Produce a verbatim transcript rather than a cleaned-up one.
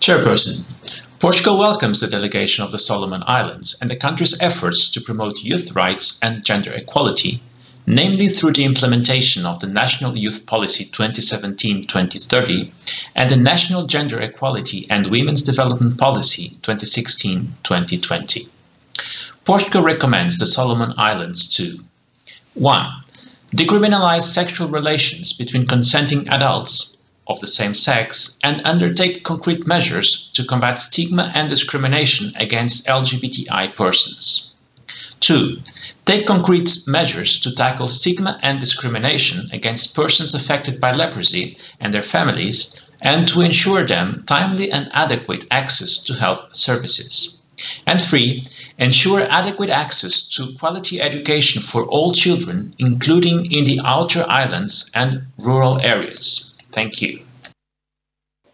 Chairperson, Portugal welcomes the delegation of the Solomon Islands and the country's efforts to promote youth rights and gender equality, namely through the implementation of the National Youth Policy twenty seventeen to twenty thirty and the National Gender Equality and Women's Development Policy twenty sixteen to twenty twenty. Portugal recommends the Solomon Islands to one. Decriminalize sexual relations between consenting adults of the same sex and undertake concrete measures to combat stigma and discrimination against L G B T I persons. two. Take concrete measures to tackle stigma and discrimination against persons affected by leprosy and their families and to ensure them timely and adequate access to health services. And three. Ensure adequate access to quality education for all children, including in the outer islands and rural areas. Thank you.